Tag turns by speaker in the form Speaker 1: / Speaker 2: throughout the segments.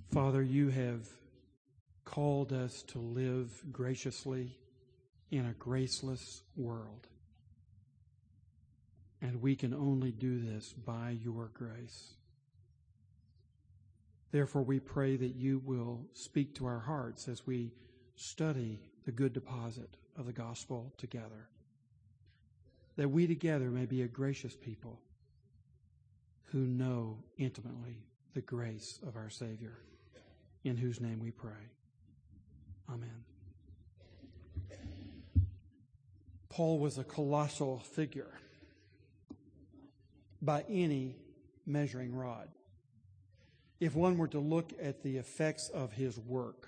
Speaker 1: Father, you have called us to live graciously in a graceless world. And we can only do this by your grace. Therefore, we pray that you will speak to our hearts as we study the good deposit of the gospel together. That we together may be a gracious people who know intimately the grace of our Savior, in whose name we pray. Amen. Paul was a colossal figure by any measuring rod. If one were to look at the effects of his work,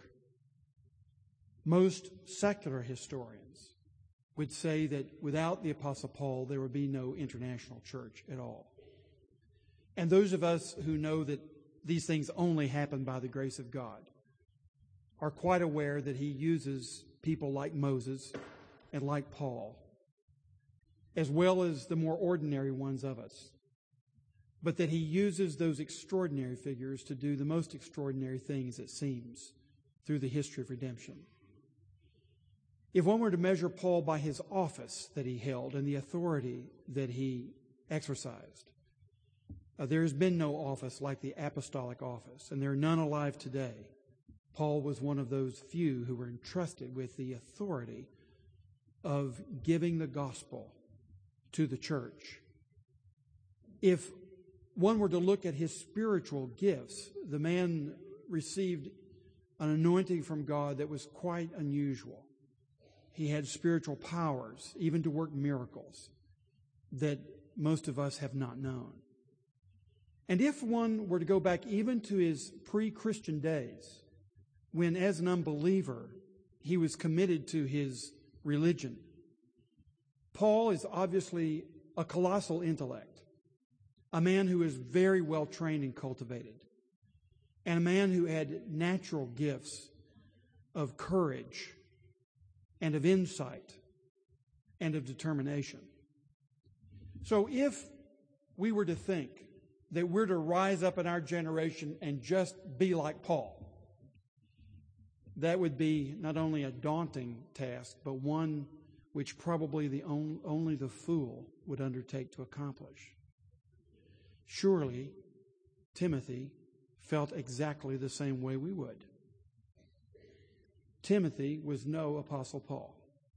Speaker 1: most secular historians would say that without the Apostle Paul, there would be no international church at all. And those of us who know that these things only happen by the grace of God are quite aware that he uses people like Moses and like Paul, as well as the more ordinary ones of us, but that he uses those extraordinary figures to do the most extraordinary things, it seems, through the history of redemption. If one were to measure Paul by his office that he held and the authority that he exercised, there has been no office like the apostolic office, and there are none alive today. Paul was one of those few who were entrusted with the authority of giving the gospel to the church. If one were to look at his spiritual gifts, the man received an anointing from God that was quite unusual. He had spiritual powers, even to work miracles, that most of us have not known. And if one were to go back even to his pre-Christian days, when as an unbeliever he was committed to his religion, Paul is obviously a colossal intellect, a man who is very well trained and cultivated, and a man who had natural gifts of courage and of insight and of determination. So if we were to think that we're to rise up in our generation and just be like Paul, that would be not only a daunting task, but one which probably only the fool would undertake to accomplish. Surely, Timothy felt exactly the same way we would. Timothy was no Apostle Paul.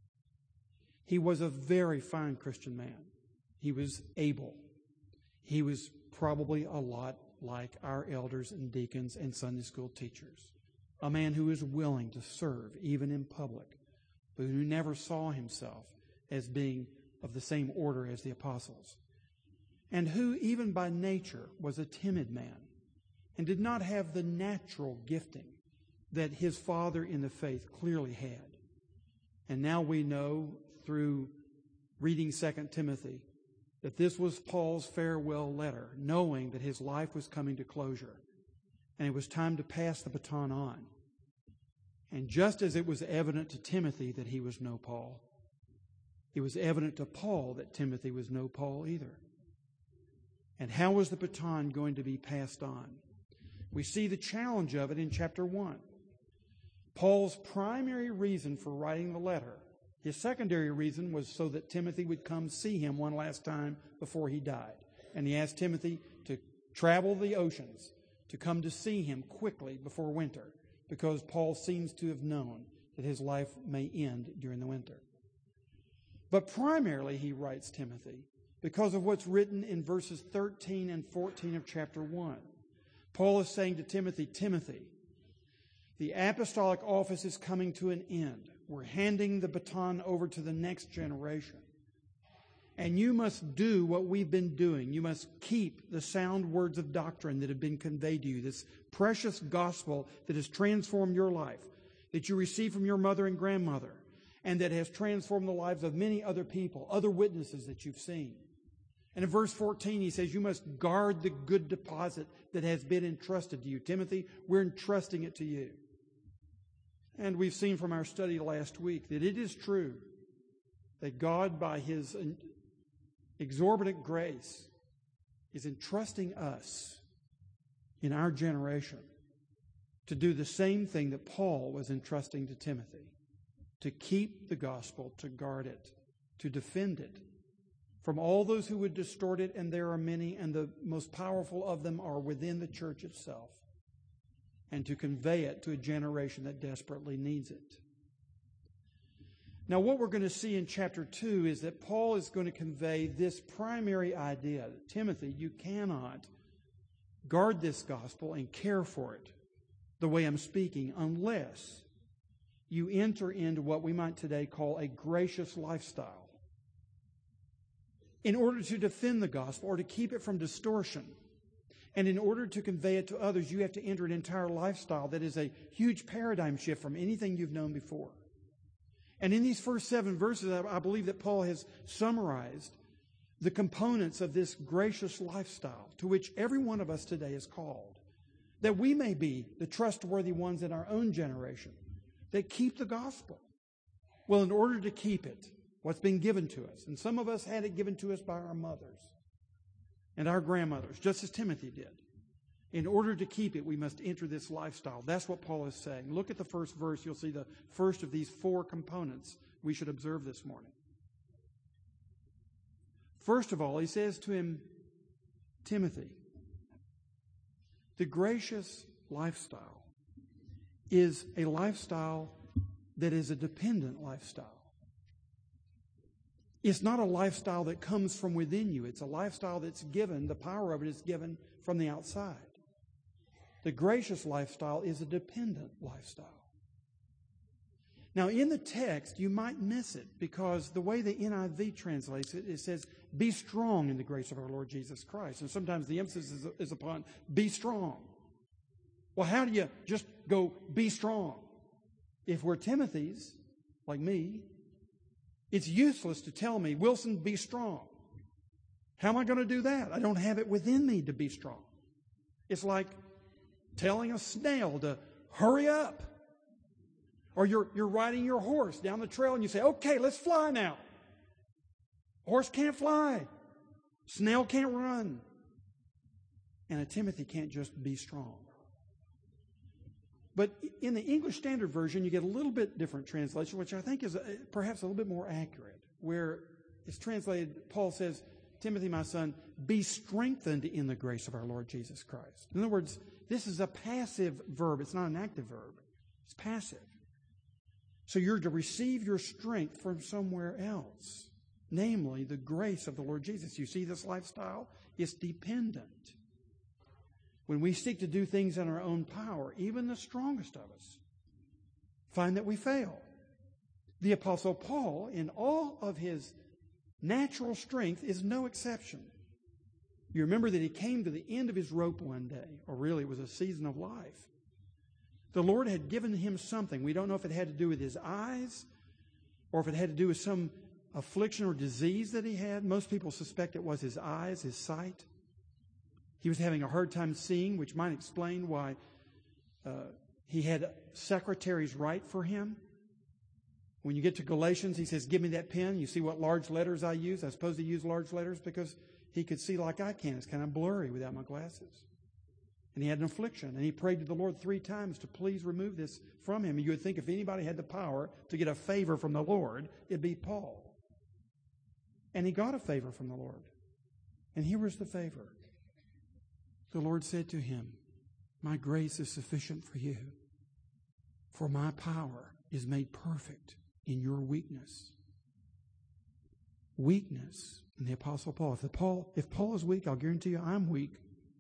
Speaker 1: He was a very fine Christian man. He was able. He was probably a lot like our elders and deacons and Sunday school teachers. A man who is willing to serve even in public, but who never saw himself as being of the same order as the apostles, and who even by nature was a timid man and did not have the natural gifting that his father in the faith clearly had. And now we know through reading 2 Timothy that this was Paul's farewell letter, knowing that his life was coming to closure and it was time to pass the baton on. And just as it was evident to Timothy that he was no Paul, it was evident to Paul that Timothy was no Paul either. And how was the baton going to be passed on? We see the challenge of it in chapter 1. Paul's primary reason for writing the letter, his secondary reason was so that Timothy would come see him one last time before he died. And he asked Timothy to travel the oceans to come to see him quickly before winter, because Paul seems to have known that his life may end during the winter. But primarily he writes Timothy because of what's written in verses 13 and 14 of chapter 1. Paul is saying to Timothy, Timothy, the apostolic office is coming to an end. We're handing the baton over to the next generation. And you must do what we've been doing. You must keep the sound words of doctrine that have been conveyed to you, this precious gospel that has transformed your life, that you received from your mother and grandmother, and that has transformed the lives of many other people, other witnesses that you've seen. And in verse 14, he says, you must guard the good deposit that has been entrusted to you. Timothy, we're entrusting it to you. And we've seen from our study last week that it is true that God, by his exorbitant grace, is entrusting us in our generation to do the same thing that Paul was entrusting to Timothy, to keep the gospel, to guard it, to defend it from all those who would distort it, and there are many, and the most powerful of them are within the church itself, and to convey it to a generation that desperately needs it. Now, what we're going to see in chapter 2 is that Paul is going to convey this primary idea that, Timothy, you cannot guard this gospel and care for it the way I'm speaking unless you enter into what we might today call a gracious lifestyle. In order to defend the gospel or to keep it from distortion, and in order to convey it to others, you have to enter an entire lifestyle that is a huge paradigm shift from anything you've known before. And in these first 7 verses, I believe that Paul has summarized the components of this gracious lifestyle to which every one of us today is called, that we may be the trustworthy ones in our own generation that keep the gospel. Well, in order to keep it, what's been given to us, and some of us had it given to us by our mothers and our grandmothers, just as Timothy did. In order to keep it, we must enter this lifestyle. That's what Paul is saying. Look at the first verse. You'll see the first of these 4 components we should observe this morning. First of all, he says to him, Timothy, the gracious lifestyle is a lifestyle that is a dependent lifestyle. It's not a lifestyle that comes from within you. It's a lifestyle that's given, the power of it is given from the outside. The gracious lifestyle is a dependent lifestyle. Now, in the text, you might miss it because the way the NIV translates it, it says, be strong in the grace of our Lord Jesus Christ. And sometimes the emphasis is upon be strong. Well, how do you just go be strong? If we're Timothy's, like me, it's useless to tell me, Wilson, be strong. How am I going to do that? I don't have it within me to be strong. It's like telling a snail to hurry up. Or you're riding your horse down the trail and you say, okay, let's fly now. Horse can't fly. Snail can't run. And a Timothy can't just be strong. But in the English Standard Version, you get a little bit different translation, which I think is perhaps a little bit more accurate, where it's translated, Paul says, Timothy, my son, be strengthened in the grace of our Lord Jesus Christ. In other words, this is a passive verb. It's not an active verb. It's passive. So you're to receive your strength from somewhere else, namely the grace of the Lord Jesus. You see this lifestyle? It's dependent. When we seek to do things in our own power, even the strongest of us find that we fail. The Apostle Paul, in all of his natural strength, is no exception. You remember that he came to the end of his rope one day, or really it was a season of life. The Lord had given him something. We don't know if it had to do with his eyes or if it had to do with some affliction or disease that he had. Most people suspect it was his eyes, his sight. He was having a hard time seeing, which might explain why he had secretaries write for him. When you get to Galatians, he says, give me that pen. You see what large letters I use? I suppose he used large letters because he could see like I can. It's kind of blurry without my glasses. And he had an affliction. And he prayed to the Lord 3 times to please remove this from him. And you would think if anybody had the power to get a favor from the Lord, it'd be Paul. And he got a favor from the Lord. And here was the favor. The Lord said to him, my grace is sufficient for you, for my power is made perfect in your weakness. Weakness. And the Apostle Paul, if Paul is weak, I'll guarantee you I'm weak.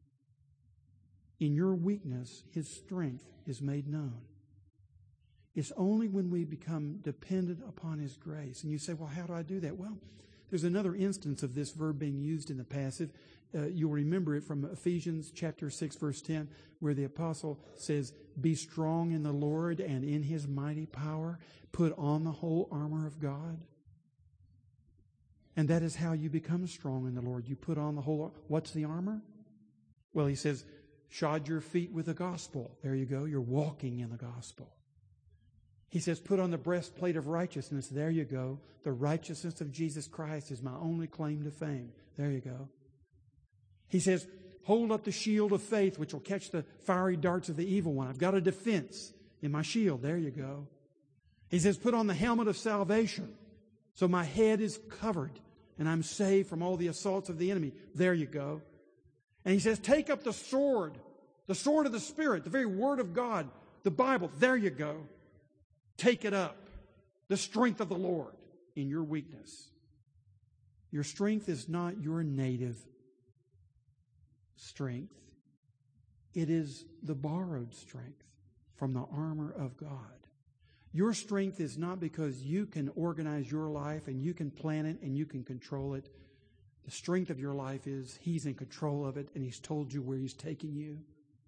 Speaker 1: In your weakness, his strength is made known. It's only when we become dependent upon his grace. And you say, well, how do I do that? Well, there's another instance of this verb being used in the passive. You'll remember it from Ephesians chapter 6, verse 10, where the apostle says, be strong in the Lord and in his mighty power. Put on the whole armor of God. And that is how you become strong in the Lord. You put on the whole, what's the armor? Well, he says, shod your feet with the gospel. There you go. You're walking in the gospel. He says, put on the breastplate of righteousness. There you go. The righteousness of Jesus Christ is my only claim to fame. There you go. He says, hold up the shield of faith, which will catch the fiery darts of the evil one. I've got a defense in my shield. There you go. He says, put on the helmet of salvation, so my head is covered and I'm saved from all the assaults of the enemy. There you go. And he says, take up the sword of the Spirit, the very Word of God, the Bible. There you go. Take it up. The strength of the Lord in your weakness. Your strength is not your native strength. It is the borrowed strength from the armor of God. Your strength is not because you can organize your life and you can plan it and you can control it. The strength of your life is He's in control of it and He's told you where He's taking you.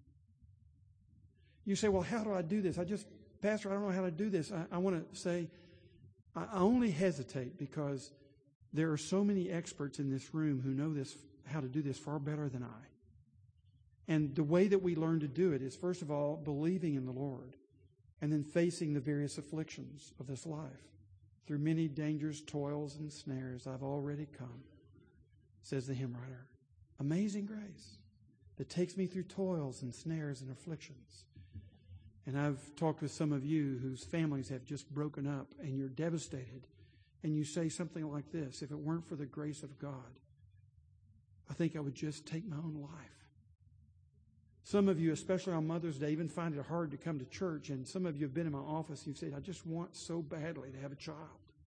Speaker 1: You say, well, how do I do this? Pastor, I don't know how to do this. I want to say, I only hesitate because there are so many experts in this room who know how to do this far better than I. And the way that we learn to do it is, first of all, believing in the Lord and then facing the various afflictions of this life. Through many dangers, toils, and snares, I've already come, says the hymn writer. Amazing grace that takes me through toils and snares and afflictions. And I've talked with some of you whose families have just broken up and you're devastated. And you say something like this, if it weren't for the grace of God, I think I would just take my own life. Some of you, especially on Mother's Day, even find it hard to come to church. And some of you have been in my office and you've said, I just want so badly to have a child.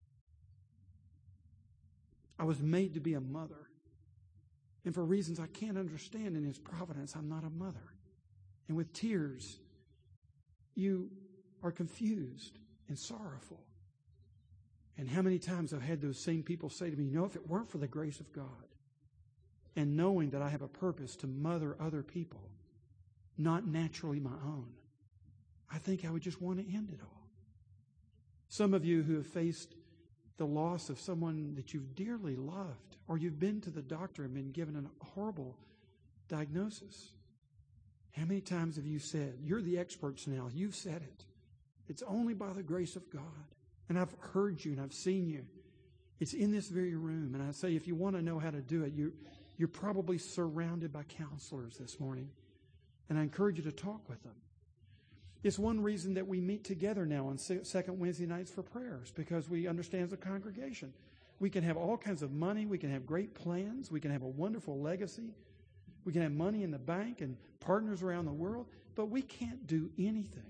Speaker 1: I was made to be a mother. And for reasons I can't understand in His providence, I'm not a mother. And with tears, you are confused and sorrowful. And how many times I've had those same people say to me, if it weren't for the grace of God and knowing that I have a purpose to mother other people, not naturally my own, I think I would just want to end it all. Some of you who have faced the loss of someone that you've dearly loved, or you've been to the doctor and been given a horrible diagnosis. How many times have you said, you're the experts now, you've said it. It's only by the grace of God. And I've heard you and I've seen you. It's in this very room. And I say, if you want to know how to do it, you're probably surrounded by counselors this morning. And I encourage you to talk with them. It's one reason that we meet together now on second Wednesday nights for prayers, because we understand as a congregation. We can have all kinds of money. We can have great plans. We can have a wonderful legacy. We can have money in the bank and partners around the world. But we can't do anything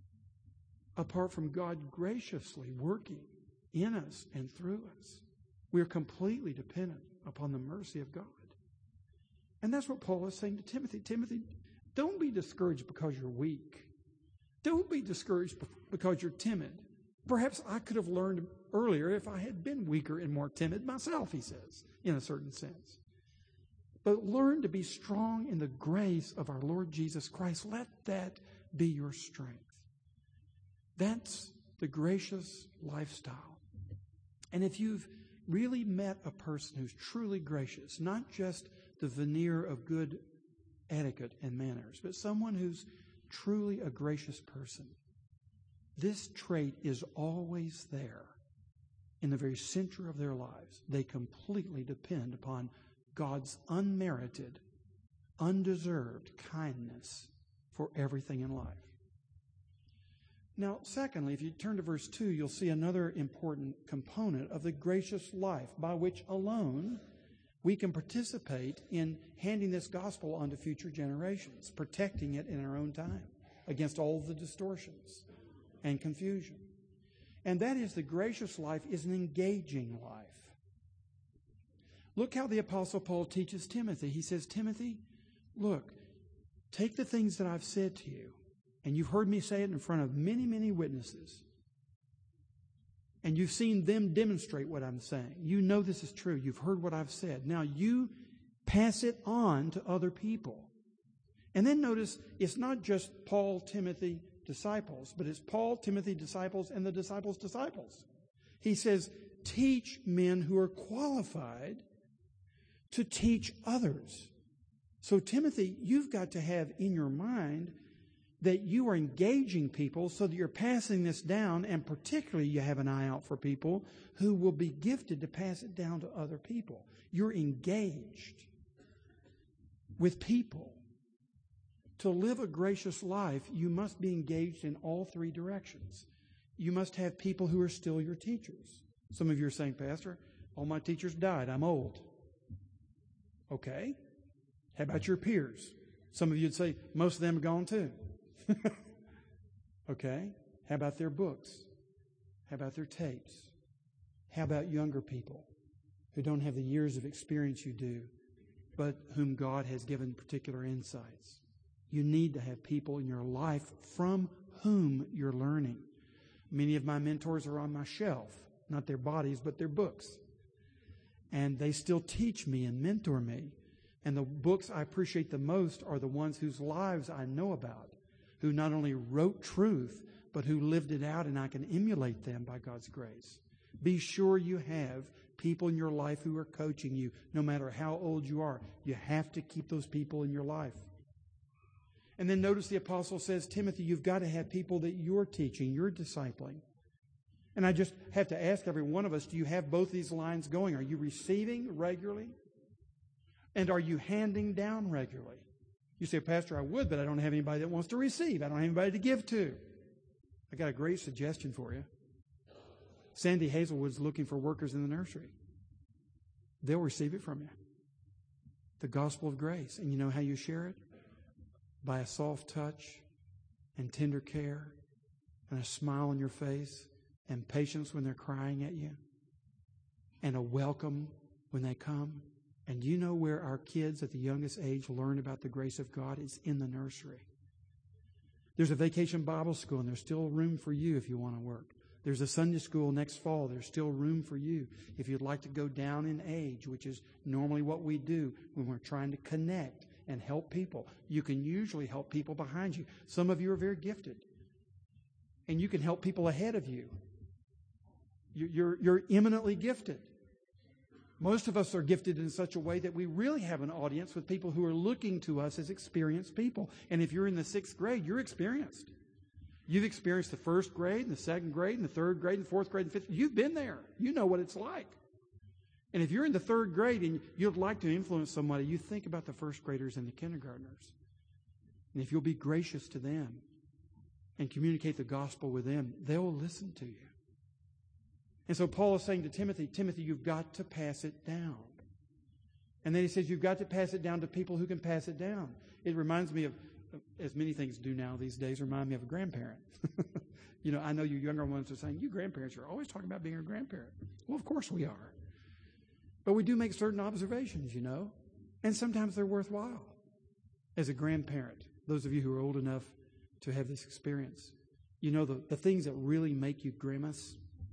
Speaker 1: apart from God graciously working in us and through us. We are completely dependent upon the mercy of God. And that's what Paul is saying to Timothy. Timothy, don't be discouraged because you're weak. Don't be discouraged because you're timid. Perhaps I could have learned earlier if I had been weaker and more timid myself, he says, in a certain sense. But learn to be strong in the grace of our Lord Jesus Christ. Let that be your strength. That's the gracious lifestyle. And if you've really met a person who's truly gracious, not just the veneer of good etiquette and manners, but someone who's truly a gracious person, this trait is always there in the very center of their lives. They completely depend upon God's unmerited, undeserved kindness for everything in life. Now, secondly, if you turn to verse 2, you'll see another important component of the gracious life by which alone we can participate in handing this gospel on to future generations, protecting it in our own time against all the distortions and confusion. And that is, the gracious life is an engaging life. Look how the Apostle Paul teaches Timothy. He says, Timothy, look, take the things that I've said to you, and you've heard me say it in front of many, many witnesses. And you've seen them demonstrate what I'm saying. You know this is true. You've heard what I've said. Now you pass it on to other people. And then notice, it's not just Paul, Timothy, disciples, but it's Paul, Timothy, disciples, and the disciples' disciples. He says, teach men who are qualified to teach others. So Timothy, you've got to have in your mind that you are engaging people so that you're passing this down, and particularly you have an eye out for people who will be gifted to pass it down to other people. You're engaged. with people. To live a gracious life, you must be engaged in all three directions. You must have people who are still your teachers. Some of you are saying, Pastor, all my teachers died. I'm old. Okay. How about your peers? Some of you would say, most of them are gone too. Okay. How about their books? How about their tapes? How about younger people who don't have the years of experience you do, but whom God has given particular insights? You need to have people in your life from whom you're learning. Many of my mentors are on my shelf, not their bodies, but their books. And they still teach me and mentor me. And the books I appreciate the most are the ones whose lives I know about, who not only wrote truth, but who lived it out, and I can emulate them by God's grace. Be sure you have people in your life who are coaching you, no matter how old you are. You have to keep those people in your life. And then notice the apostle says, Timothy, you've got to have people that you're teaching, you're discipling. And I just have to ask every one of us, do you have both these lines going? Are you receiving regularly? And are you handing down regularly? You say, Pastor, I would, but I don't have anybody that wants to receive. I don't have anybody to give to. I got a great suggestion for you. Sandy Hazelwood's looking for workers in the nursery. They'll receive it from you. The gospel of grace. And you know how you share it? By a soft touch and tender care and a smile on your face and patience when they're crying at you and a welcome when they come. And you know where our kids at the youngest age learn about the grace of God? It's in the nursery. There's a vacation Bible school, and there's still room for you if you want to work. There's a Sunday school next fall. There's still room for you if you'd like to go down in age, which is normally what we do when we're trying to connect and help people. You can usually help people behind you. Some of you are very gifted, and you can help people ahead of you. You're eminently gifted. Most of us are gifted in such a way that we really have an audience with people who are looking to us as experienced people. And if you're in the 6th grade, you're experienced. You've experienced the 1st grade, and the 2nd grade, and the 3rd grade, and the 4th grade, and 5th. You've been there. You know what it's like. And if you're in the 3rd grade and you'd like to influence somebody, you think about the 1st graders and the kindergartners. And if you'll be gracious to them and communicate the gospel with them, they'll listen to you. And so Paul is saying to Timothy, Timothy, you've got to pass it down. And then he says you've got to pass it down to people who can pass it down. It reminds me of, as many things do now these days, remind me of a grandparent. You know, I know you younger ones are saying, you grandparents are always talking about being a grandparent. Well, of course we are. But we do make certain observations, you know, and sometimes they're worthwhile. As a grandparent, those of you who are old enough to have this experience, you know the things that really make you grimace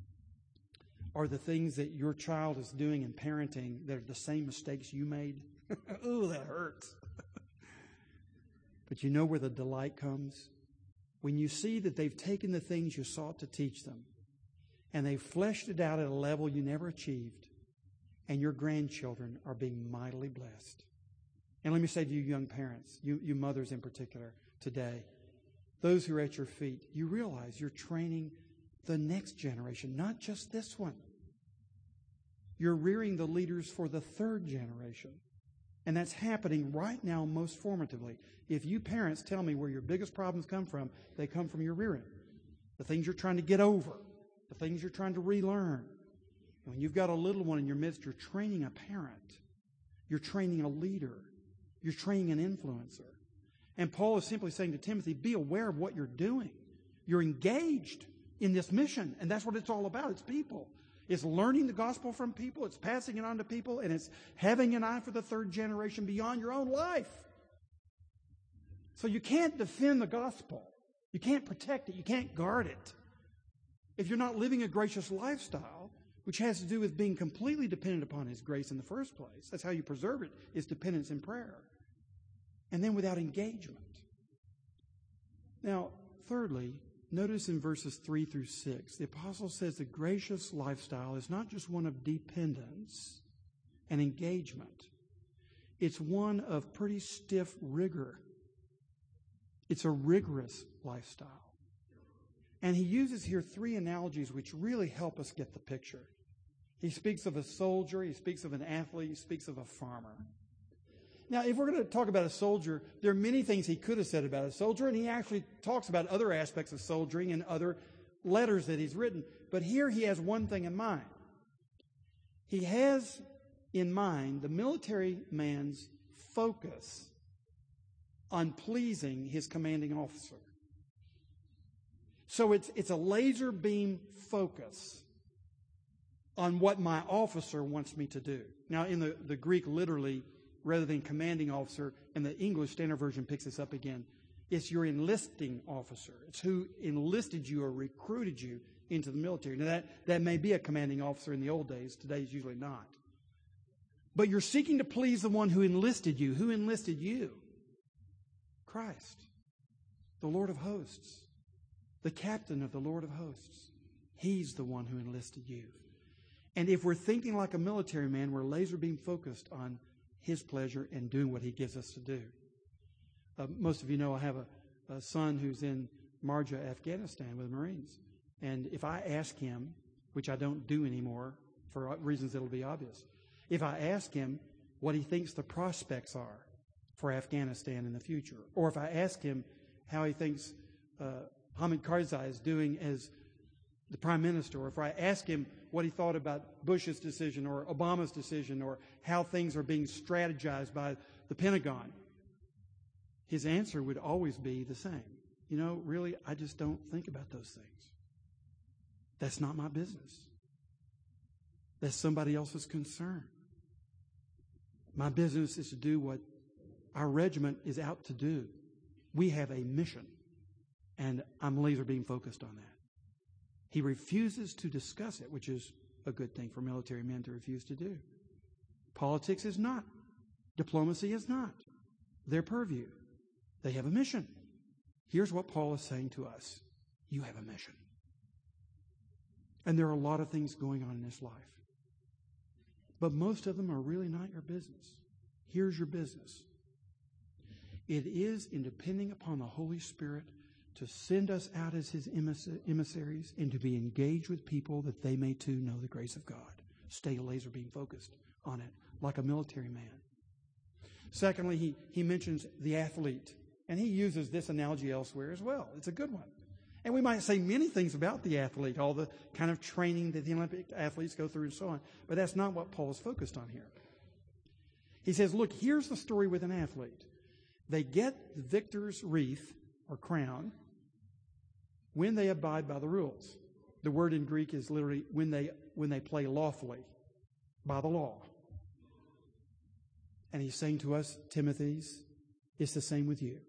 Speaker 1: are the things that your child is doing in parenting that are the same mistakes you made. Ooh, that hurts. But you know where the delight comes? When you see that they've taken the things you sought to teach them and they've fleshed it out at a level you never achieved, and your grandchildren are being mightily blessed. And let me say to you young parents, you mothers in particular today, those who are at your feet, you realize you're training the next generation, not just this one. You're rearing the leaders for the 3rd generation. And that's happening right now most formatively. If you parents tell me where your biggest problems come from, they come from your rearing. The things you're trying to get over, the things you're trying to relearn. And when you've got a little one in your midst, you're training a parent. You're training a leader. You're training an influencer. And Paul is simply saying to Timothy, be aware of what you're doing. You're engaged in this mission, and that's what it's all about. It's people. It's learning the gospel from people. It's passing it on to people, and it's having an eye for the 3rd generation beyond your own life. So you can't defend the gospel. You can't protect it. You can't guard it. If you're not living a gracious lifestyle, which has to do with being completely dependent upon His grace in the first place. That's how you preserve it, is dependence in prayer. And then without engagement. Now, thirdly, notice in verses 3 through 6, the apostle says the gracious lifestyle is not just one of dependence and engagement. It's one of pretty stiff rigor. It's a rigorous lifestyle. And he uses here 3 analogies which really help us get the picture. He speaks of a soldier, he speaks of an athlete, he speaks of a farmer. Now, if we're going to talk about a soldier, there are many things he could have said about a soldier, and he actually talks about other aspects of soldiering in other letters that he's written. But here he has one thing in mind. He has in mind the military man's focus on pleasing his commanding officer. So it's a laser beam focus on what my officer wants me to do. Now, in the Greek, literally, rather than commanding officer, and the English Standard Version picks this up again, it's your enlisting officer. It's who enlisted you or recruited you into the military. Now, that may be a commanding officer in the old days. Today is usually not. But you're seeking to please the one who enlisted you. Who enlisted you? Christ, the Lord of hosts, the captain of the Lord of hosts. He's the one who enlisted you. And if we're thinking like a military man, we're laser beam focused on his pleasure and doing what he gives us to do. Most of you know I have a son who's in Marja, Afghanistan with the Marines. And if I ask him, which I don't do anymore for reasons that'll be obvious, if I ask him what he thinks the prospects are for Afghanistan in the future, or if I ask him how he thinks Hamid Karzai is doing as the prime minister, or if I ask him what he thought about Bush's decision or Obama's decision or how things are being strategized by the Pentagon, his answer would always be the same. You know, really, I just don't think about those things. That's not my business. That's somebody else's concern. My business is to do what our regiment is out to do. We have a mission, and I'm laser beam focused on that. He refuses to discuss it, which is a good thing for military men to refuse to do. Politics is not. Diplomacy is not their purview. They have a mission. Here's what Paul is saying to us. You have a mission. And there are a lot of things going on in this life. But most of them are really not your business. Here's your business. It is in depending upon the Holy Spirit to send us out as his emissaries and to be engaged with people that they may too know the grace of God. Stay laser beam focused on it, like a military man. Secondly, he mentions the athlete, and he uses this analogy elsewhere as well. It's a good one. And we might say many things about the athlete, all the kind of training that the Olympic athletes go through and so on, but that's not what Paul is focused on here. He says, look, here's the story with an athlete. They get the victor's wreath or crown when they abide by the rules. The word in Greek is literally when they play lawfully, by the law. And he's saying to us, Timothy's, it's the same with you.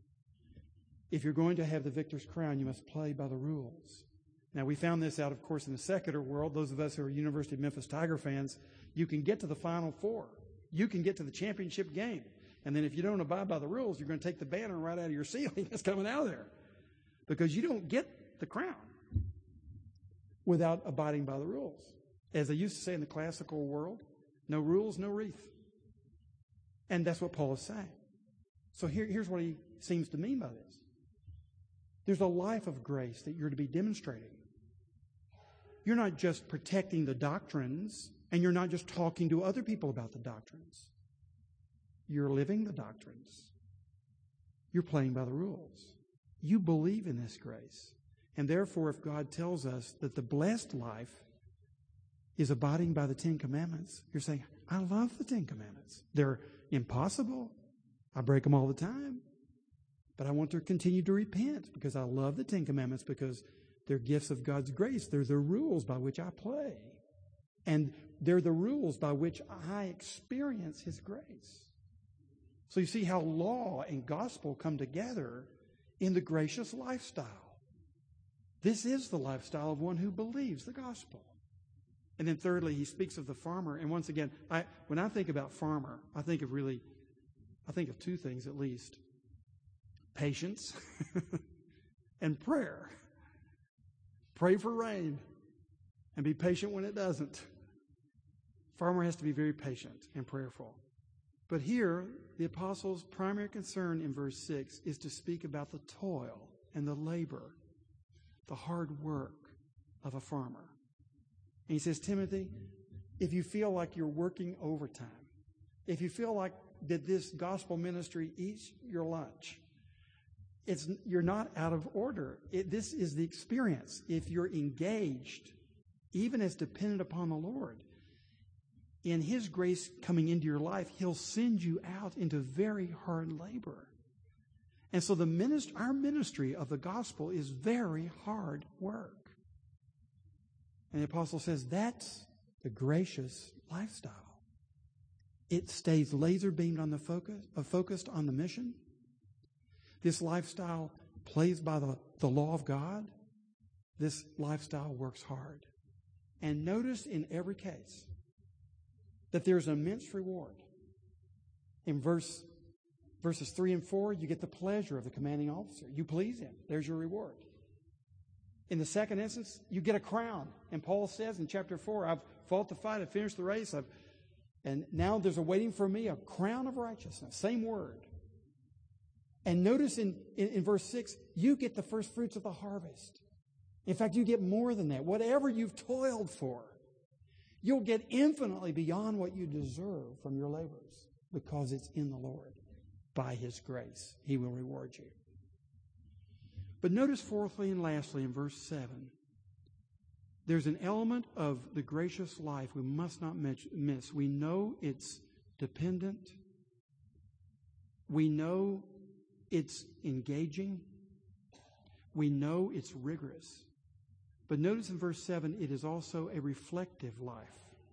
Speaker 1: If you're going to have the victor's crown, you must play by the rules. Now, we found this out, of course, in the secular world. Those of us who are University of Memphis Tiger fans, you can get to the Final Four. You can get to the championship game. And then if you don't abide by the rules, you're going to take the banner right out of your ceiling that's coming out of there. Because you don't get the crown without abiding by the rules. As they used to say in the classical world, no rules, no wreath. And that's what Paul is saying. So here's what he seems to mean by this. There's a life of grace that you're to be demonstrating. You're not just protecting the doctrines, and you're not just talking to other people about the doctrines. You're living the doctrines. You're playing by the rules. You believe in this grace. And therefore, if God tells us that the blessed life is abiding by the Ten Commandments, you're saying, I love the Ten Commandments. They're impossible. I break them all the time. But I want to continue to repent because I love the Ten Commandments because they're gifts of God's grace. They're the rules by which I play. And they're the rules by which I experience His grace. So you see how law and gospel come together in the gracious lifestyle. This is the lifestyle of one who believes the gospel. And then thirdly, he speaks of the farmer. And once again, when I think about farmer, I think of two things at least. Patience and prayer. Pray for rain and be patient when it doesn't. Farmer has to be very patient and prayerful. But here, the apostle's primary concern in verse 6 is to speak about the toil and the labor, the hard work of a farmer. And he says, Timothy, if you feel like you're working overtime, if you feel like did this gospel ministry eat your lunch? You're not out of order. This is the experience. If you're engaged, even as dependent upon the Lord, in His grace coming into your life, He'll send you out into very hard labor. And so our ministry of the gospel is very hard work. And the apostle says that's the gracious lifestyle. It stays laser-beamed on focused on the mission. This lifestyle plays by the law of God. This lifestyle works hard. And notice in every case that there's an immense reward. In verses 3 and 4, you get the pleasure of the commanding officer. You please him. There's your reward. In the second instance, you get a crown. And Paul says in chapter 4, I've fought the fight, I've finished the race, and now there's awaiting for me a crown of righteousness. Same word. And notice in verse 6, you get the first fruits of the harvest. In fact, you get more than that. Whatever you've toiled for, you'll get infinitely beyond what you deserve from your labors, because it's in the Lord. By His grace, He will reward you. But notice fourthly and lastly in verse 7, there's an element of the gracious life we must not miss. We know it's dependent. We know it's engaging. We know it's rigorous. But notice in verse 7, it is also a reflective life.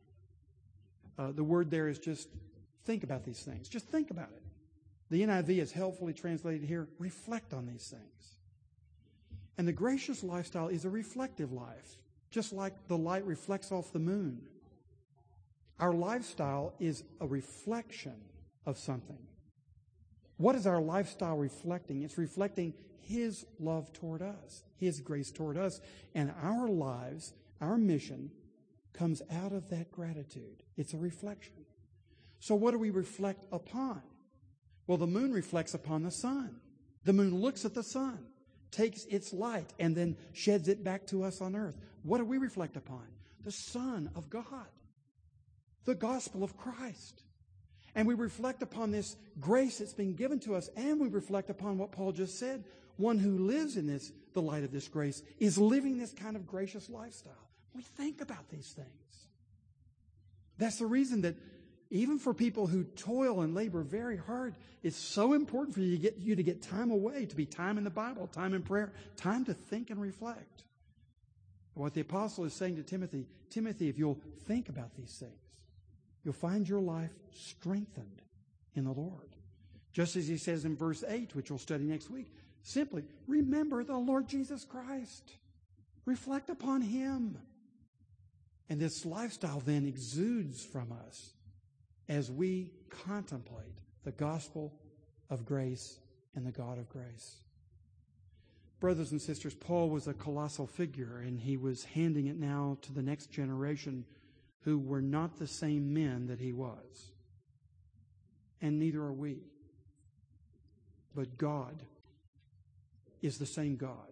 Speaker 1: The word there is just think about these things. Just think about it. The NIV is helpfully translated here, reflect on these things. And the gracious lifestyle is a reflective life, just like the light reflects off the moon. Our lifestyle is a reflection of something. What is our lifestyle reflecting? It's reflecting His love toward us, His grace toward us. And our lives, our mission, comes out of that gratitude. It's a reflection. So what do we reflect upon? Well, the moon reflects upon the sun. The moon looks at the sun, takes its light, and then sheds it back to us on earth. What do we reflect upon? The Son of God, the gospel of Christ. And we reflect upon this grace that's been given to us, and we reflect upon what Paul just said. One who lives in the light of this grace is living this kind of gracious lifestyle. We think about these things. That's the reason that even for people who toil and labor very hard, it's so important for you to get time away, to be time in the Bible, time in prayer, time to think and reflect. What the apostle is saying to Timothy, if you'll think about these things, you'll find your life strengthened in the Lord. Just as he says in verse 8, which we'll study next week, simply remember the Lord Jesus Christ. Reflect upon Him. And this lifestyle then exudes from us as we contemplate the gospel of grace and the God of grace. Brothers and sisters, Paul was a colossal figure, and he was handing it now to the next generation who were not the same men that he was. And neither are we. But God is the same God.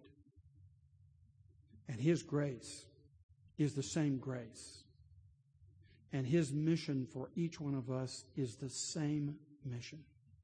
Speaker 1: And His grace is the same grace. And His mission for each one of us is the same mission.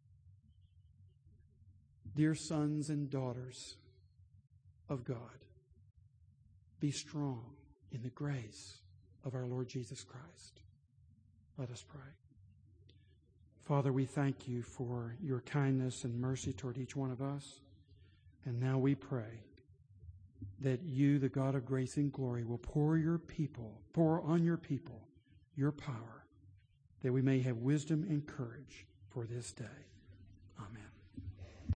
Speaker 1: Dear sons and daughters of God, be strong in the grace of our Lord Jesus Christ. Let us pray. Father, we thank You for Your kindness and mercy toward each one of us. And now we pray that You, the God of grace and glory, will pour on Your people Your power, that we may have wisdom and courage for this day. Amen.